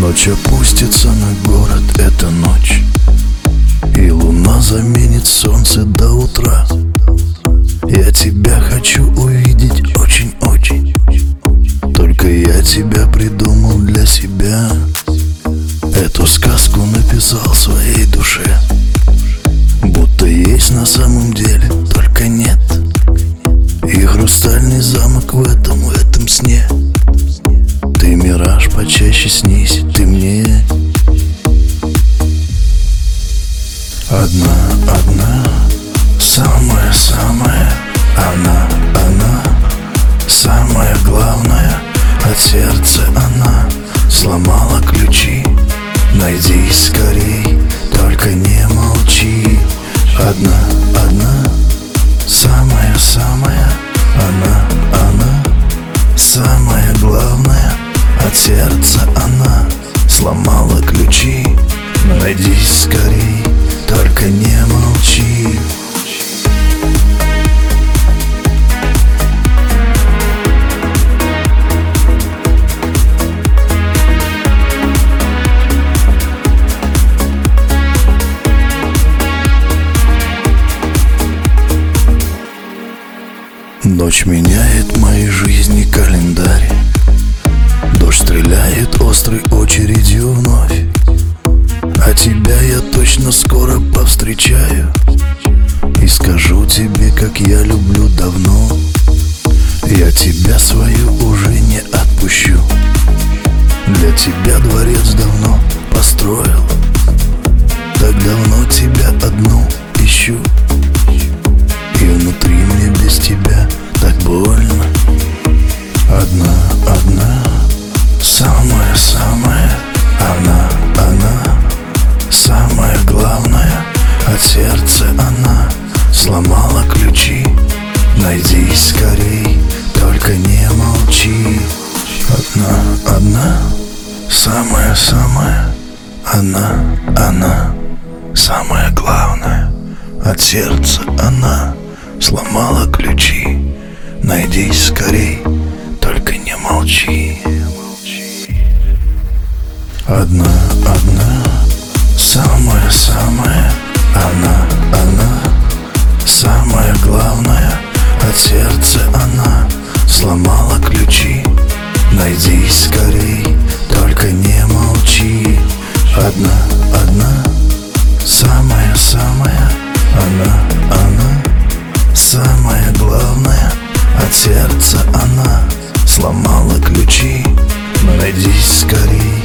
Ночь опустится на город, это ночь, и луна заменит солнце до утра. Я тебя хочу увидеть очень-очень, только я тебя придумал для себя. Эту сказку написал своей душе, будто есть на самом деле, только нет. И хрустальный замок в этом сне. Ты мираж, почаще снись ты мне. Одна, самая, она, самая главная. От сердца она сломала ключи. Найди скорей, только не молчи. Одна, самая, она, самая главная. От сердца она сломала ключи. Найди скорей, только не молчи. Ночь меняет моей жизни календарь. Дождь стреляет острой очередью вновь. А тебя я точно скоро повстречаю и скажу тебе, как я люблю давно. Я тебя свою уже не отпущу. Для тебя дворец давно построил. Так давно тебя одну ищу. И внутри мне без тебя так больно. Одна, самая, она, самая главная. От сердца она сломала ключи. Найди скорей, только не молчи. Одна, самая, она, самая главная. От сердца она сломала ключи. Найди скорей, только не молчи. Одна, самая, она, самая главная. От сердца она сломала ключи. Найди скорей, только не молчи. Одна, самая, она, самая главная. От сердца она сломала ключи. Найди скорей,